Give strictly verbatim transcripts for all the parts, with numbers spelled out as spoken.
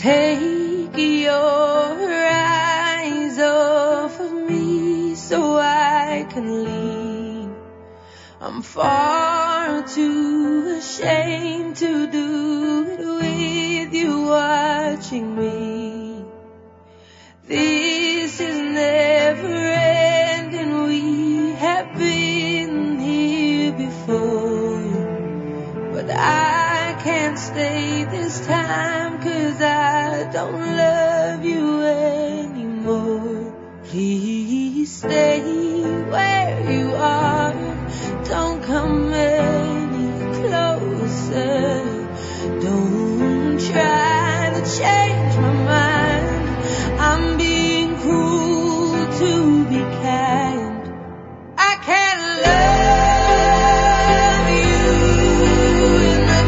Take your eyes off of me so I can leave. I'm far too ashamed to do it with you watching me. This is never ending. We have been here before, but I can't stay this time 'cause I don't love you anymore. Please stay where you are. Don't come any closer. Don't try to change my mind. I'm being cruel to be kind. I can't love you in the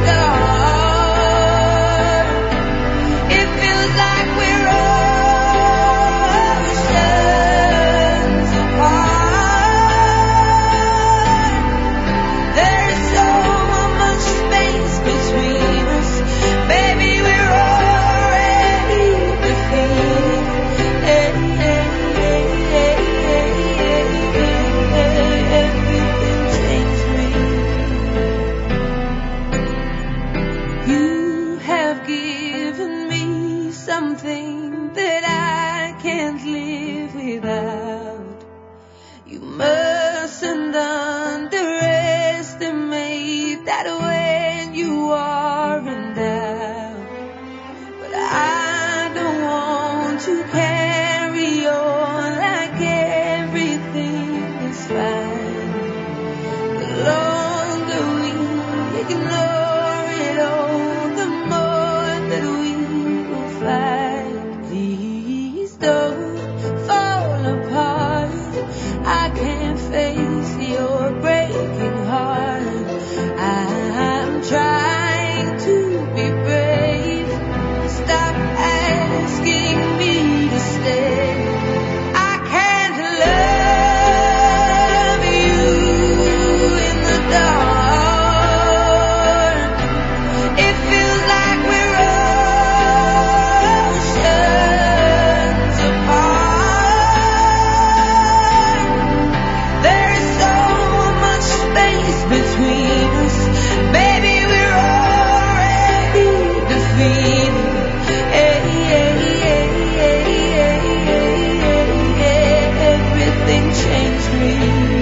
dark. It feels like we're oceans apart. There's so much space between us. Baby, we're already defeated. Everything changed me. You have given me something that I can't live without. You mustn't underestimate that when you are in doubt. But I don't want to carry on like everything is fine. The longer we ignore it all, the more that we will fight. Please don't fall apart. I can't face your breaking heart. I'm trying to be brave. Stop asking me to stay. I can't love you in the dark. It feels like we're oceans apart. There is so much space between us. Baby, we're already defeated. Hey, hey, hey, hey, hey, hey, hey, everything changed me.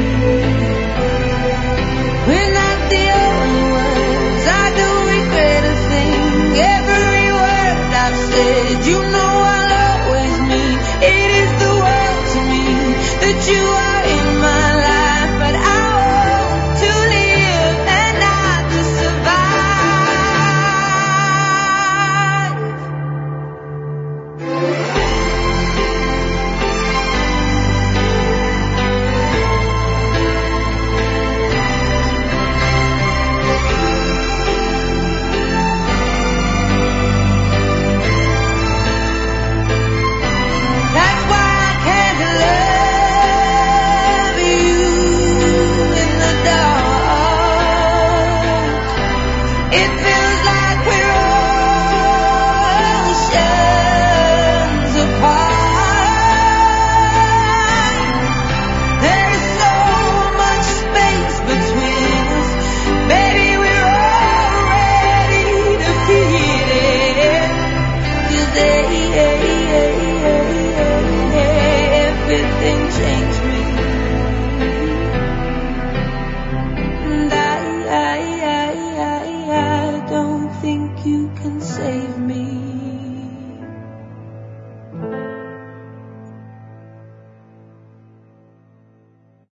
We're not the only ones. I don't regret a thing. Every word I've said, you know I'll always mean. It is the world to me that you are in my life, but I want to live and not to survive. That's why I can't love you in the dark. It feels like we're oceans apart. There's so much space between us. Baby, we're already defeated. 'Cause they, everything changed me.